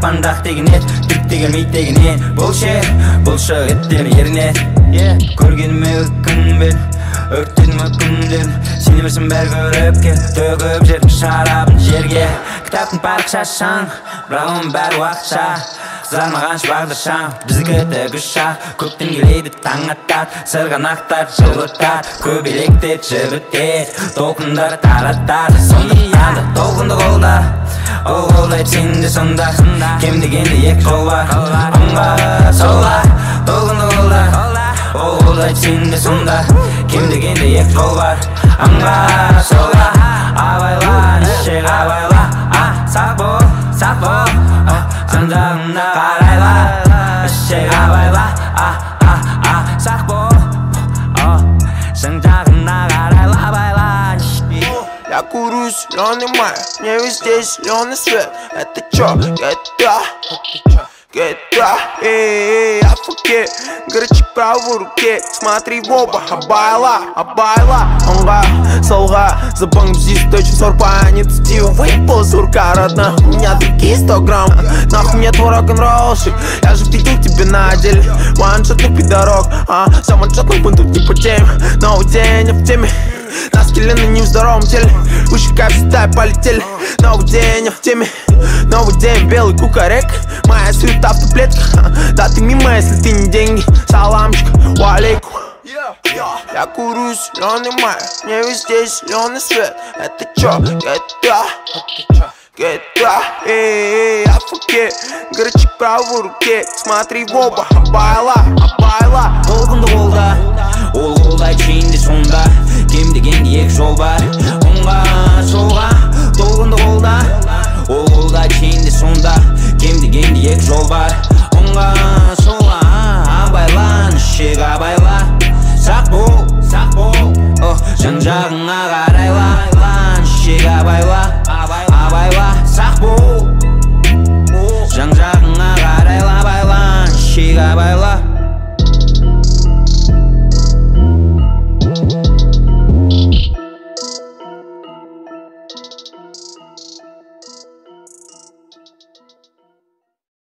таппандақ деген ет түкте келмейді деген не бұлшық еттер еріне көргеніме өкінбен өрттедім өкінден сен емерсің бәрі көріп кел төгіп жер шарабын жерге кітаптың парақшашаң бірақ оның бәрі уақытша қызармағанша бағдаршам біздікі тікұшақ көктем келеді таң атады сырғанақтар жылытады көбелектер жібітеді толқындар таратады сондықтан толқынды қолда ол қолдайды сені де сонда кем дегенде екі жол бар оңға солға толқынды қолда ол қолдайды сені де сонда кем дегенде екі жол бар оңға солға абайла нешек абайла сақ бол жан жағына қарайла нешек абайла сақ бол жан жағына қарайла абайла. Я курю зеленый май, мне везде зеленый свет. Это чё? GTA, эй, афуке, горячий правой руке. Смотри в оба, абайла, онга, солга. Запомни здесь точно сорпа, не цитил. Выпал сурка, родна, у меня такие 100 грамм. Нахуй мне твой рок-н-роллщик, я же видел тебя на деле. Ваншотный пидорок, самоншотный бунту типа тем. Новый день, я в теме. На скеле, но не в здоровом теле. Уши как всегда полетели. Новый день, я в теме. Новый день, белый кукарек. Моя суета в таблетках. Да ты мимо, если ты не деньги. Саламчик, валейкум. Я курю зеленый май, мне везде зеленый свет. Это чё? GTA, эй, афуке, горячий правой руке. Смотри в оба, абайла. Толқынды қолда ол қолдайды сені де сонда кем дегенде екі жол бар оңға солға толқынды қолда